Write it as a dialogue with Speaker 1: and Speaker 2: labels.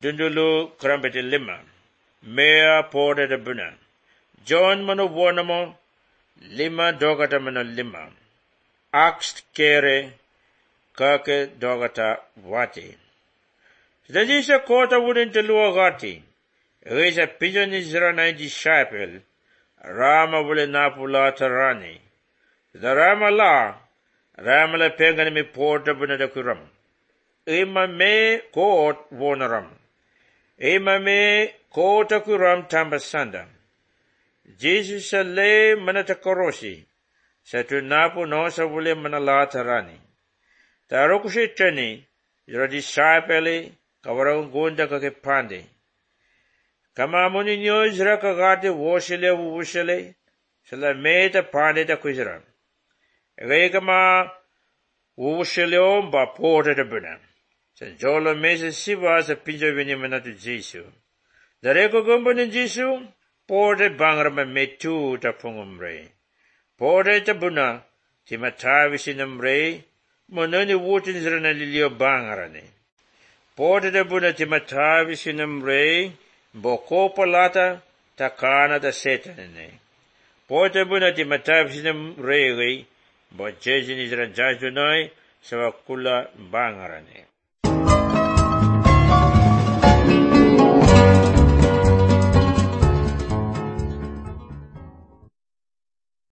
Speaker 1: Dundulu krambete lima. Mea porde de buna. John mano wonamo. Lima dogata mano lima. Axt kere. Kake dogata wati. Dajisa kota wudin te luwa gati. Reza pigeon Israel na disciple. Rama wule napula tarani. The Rama la. Rama la pengan mi porta buna da kuram. Ima me kot wonaram. Ima me kota kuram tambasanda. Jesus le manata korosi. Satu napu nosa wule manala tarani. Tarokushi chani. Your disciple. Kawarang gunda kake pande. Kama muni nyo izra kagate woshile wushile. Sala meta pande ta kuizra. Ege kama wushile omba porta ta buna. San jolo mese siva sa pinja vini manatu Jesu. Dareko gumbo ni Jesu. Porta bangrama metu ta pungumre. Porta ta buna. Timatavi sinamre. Mononi wutin izra na lilio bangrane. Porta da buna timatavi sinamre. Boko palata takana da setanene. Porta buna timatavi sinamre. Bo jejin izra jajunoi. Sawa kula bangarane.